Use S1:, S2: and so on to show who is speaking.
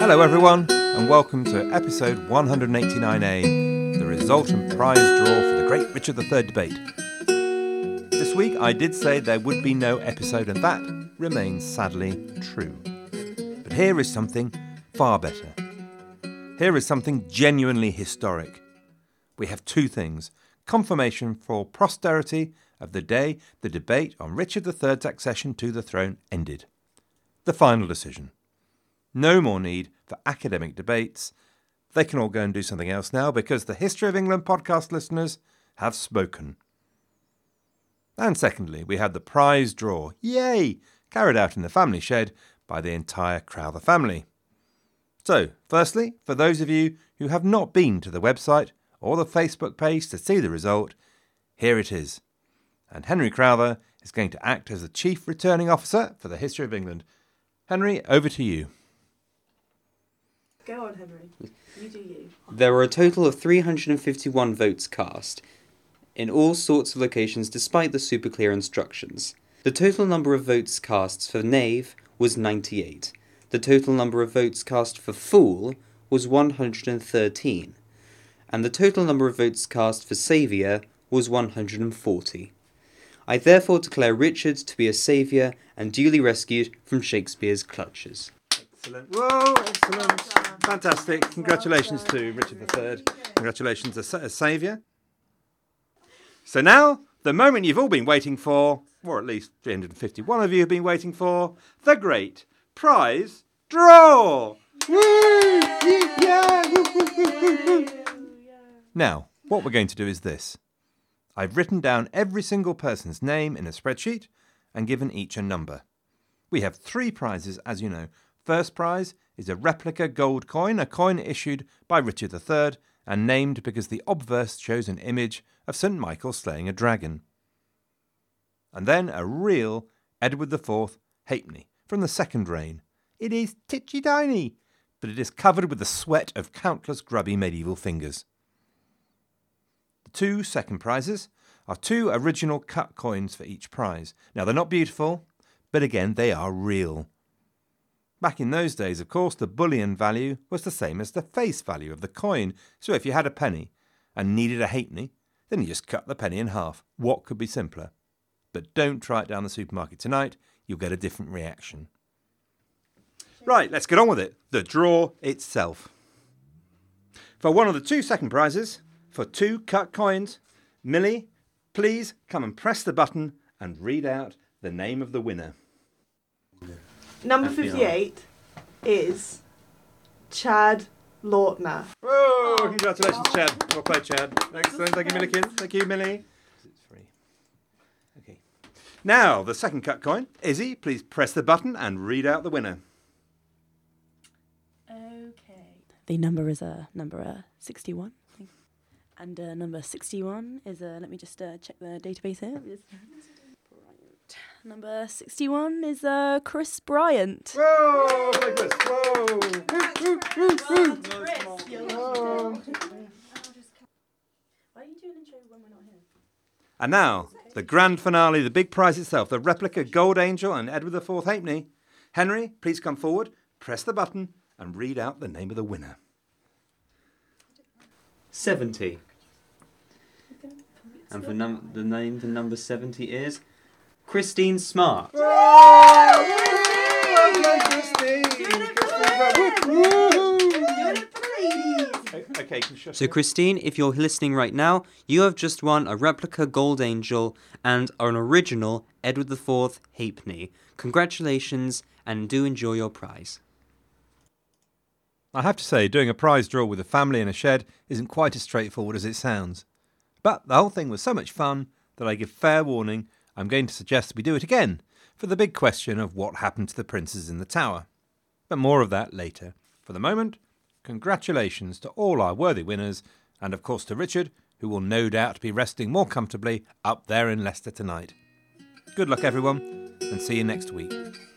S1: Hello everyone, and welcome to episode 189A, the result and prize draw for the Great Richard III debate. This week I did say there would be no episode, and that remains sadly true. But here is something far better. Here is something genuinely historic. We have two things: confirmation for posterity of the day the debate on Richard III's accession to the throne ended. The final decision. No more need for academic debates. They can all go and do something else now because the History of England podcast listeners have spoken. And secondly, we had the prize draw, yay, carried out in the family shed by the entire Crowther family. So, firstly, for those of you who have not been to the website or the Facebook page to see the result, here it is. And Henry Crowther is going to act as the Chief Returning Officer for the History of England. Henry, over to you.
S2: Go on, Henry. You do you.
S3: There were a total of 351 votes cast, in all sorts of locations despite the super clear instructions. The total number of votes cast for knave was 98. The total number of votes cast for fool was 113. And the total number of votes cast for saviour was 140. I therefore declare Richard to be a saviour and duly rescued from Shakespeare's clutches.
S1: Excellent. Whoa, excellent. Fantastic. Congratulations to Richard III. Congratulations as saviour. So now, the moment you've all been waiting for, or at least 351 of you have been waiting for, the great prize draw. Woo! Yeah! Now, what we're going to do is this. I've written down every single person's name in a spreadsheet and given each a number. We have 3 prizes, as you know. First prize is a replica gold coin, a coin issued by Richard III and named because the obverse shows an image of St. Michael slaying a dragon. And then a real Edward IV halfpenny from the second reign. It is titchy tiny, but it is covered with the sweat of countless grubby medieval fingers. The 2 second prizes are 2 original cut coins for each prize. Now they're not beautiful, but again they are real. Back in those days, of course, the bullion value was the same as the face value of the coin. So if you had a penny and needed a halfpenny, then you just cut the penny in half. What could be simpler? But don't try it down the supermarket tonight. You'll get a different reaction. Right, let's get on with it. The draw itself. For one of the 2 second prizes, for 2 cut coins, Millie, please come and press the button and read out the name of the winner.
S2: Number 58 is Chad Lautner.
S1: Oh, congratulations, Chad. Well played, Chad. Excellent. Thank you, Millie. Thank you, Millie. It's free. Okay. Now, the second cut coin. Izzy, please press the button and read out the winner.
S2: Okay.
S4: The number is number 61. I think. And number 61 is, let me just check the database here. Number 61 is Chris Bryant.
S1: Whoa! Play Chris. Whoa!
S2: Why are you doing an intro when we're not here?
S1: And now, the grand finale, the big prize itself, the replica Gold Angel and Edward IV halfpenny. Henry, please come forward, press the button, and read out the name of the winner.
S3: 70. And for the name for number 70 is Christine Smart.
S1: Okay,
S3: So Christine, if you're listening right now, you have just won a replica Gold Angel and an original Edward IV halfpenny. Congratulations and do enjoy your prize.
S1: I have to say, doing a prize draw with a family in a shed isn't quite as straightforward as it sounds. But the whole thing was so much fun that I give fair warning I'm going to suggest we do it again for the big question of what happened to the princes in the tower. But more of that later. For the moment, congratulations to all our worthy winners, and of course to Richard, who will no doubt be resting more comfortably up there in Leicester tonight. Good luck everyone, and see you next week.